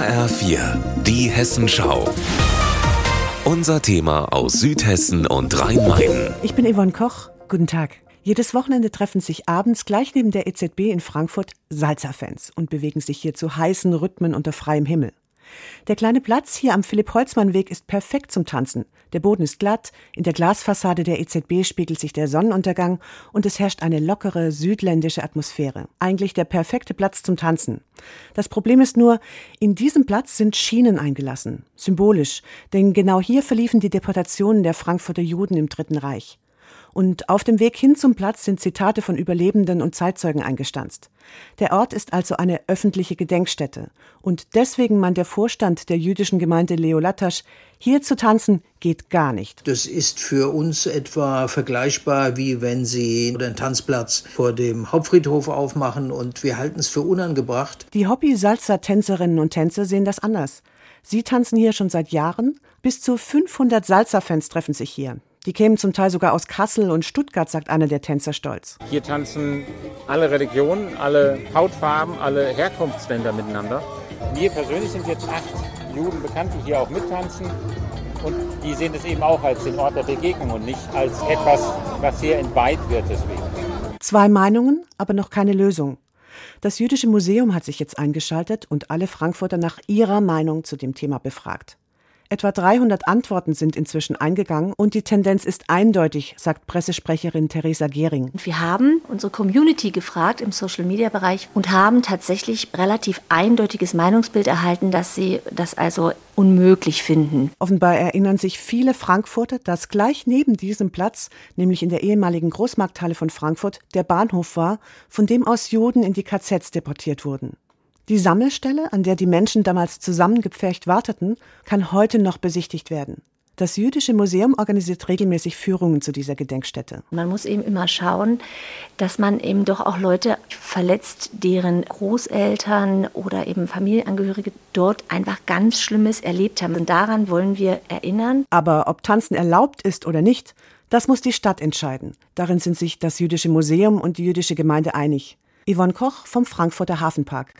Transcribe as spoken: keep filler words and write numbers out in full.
R vier, die Hessenschau. Unser Thema aus Südhessen und Rhein-Main. Ich bin Yvonne Koch. Guten Tag. Jedes Wochenende treffen sich abends gleich neben der E Z B in Frankfurt Salsa-Fans und bewegen sich hier zu heißen Rhythmen unter freiem Himmel. Der kleine Platz hier am Philipp-Holzmann-Weg ist perfekt zum Tanzen. Der Boden ist glatt, in der Glasfassade der E Z B spiegelt sich der Sonnenuntergang und es herrscht eine lockere, südländische Atmosphäre. Eigentlich der perfekte Platz zum Tanzen. Das Problem ist nur, in diesem Platz sind Schienen eingelassen. Symbolisch, denn genau hier verliefen die Deportationen der Frankfurter Juden im Dritten Reich. Und auf dem Weg hin zum Platz sind Zitate von Überlebenden und Zeitzeugen eingestanzt. Der Ort ist also eine öffentliche Gedenkstätte. Und deswegen meint der Vorstand der jüdischen Gemeinde Leo Lattasch, hier zu tanzen geht gar nicht. Das ist für uns etwa vergleichbar, wie wenn Sie den Tanzplatz vor dem Hauptfriedhof aufmachen, und wir halten es für unangebracht. Die Hobby-Salsa-Tänzerinnen und Tänzer sehen das anders. Sie tanzen hier schon seit Jahren. Bis zu fünfhundert Salsa-Fans treffen sich hier. Die kämen zum Teil sogar aus Kassel und Stuttgart, sagt einer der Tänzer stolz. Hier tanzen alle Religionen, alle Hautfarben, alle Herkunftsländer miteinander. Wir persönlich sind jetzt acht Juden bekannt, die hier auch mittanzen. Und die sehen es eben auch als den Ort der Begegnung und nicht als etwas, was hier entweiht wird deswegen. Zwei Meinungen, aber noch keine Lösung. Das Jüdische Museum hat sich jetzt eingeschaltet und alle Frankfurter nach ihrer Meinung zu dem Thema befragt. Etwa dreihundert Antworten sind inzwischen eingegangen und die Tendenz ist eindeutig, sagt Pressesprecherin Theresa Gehring. Wir haben unsere Community gefragt im Social-Media-Bereich und haben tatsächlich relativ eindeutiges Meinungsbild erhalten, dass sie das also unmöglich finden. Offenbar erinnern sich viele Frankfurter, dass gleich neben diesem Platz, nämlich in der ehemaligen Großmarkthalle von Frankfurt, der Bahnhof war, von dem aus Juden in die K Zs deportiert wurden. Die Sammelstelle, an der die Menschen damals zusammengepfercht warteten, kann heute noch besichtigt werden. Das Jüdische Museum organisiert regelmäßig Führungen zu dieser Gedenkstätte. Man muss eben immer schauen, dass man eben doch auch Leute verletzt, deren Großeltern oder eben Familienangehörige dort einfach ganz Schlimmes erlebt haben. Und daran wollen wir erinnern. Aber ob Tanzen erlaubt ist oder nicht, das muss die Stadt entscheiden. Darin sind sich das Jüdische Museum und die jüdische Gemeinde einig. Yvonne Koch vom Frankfurter Hafenpark.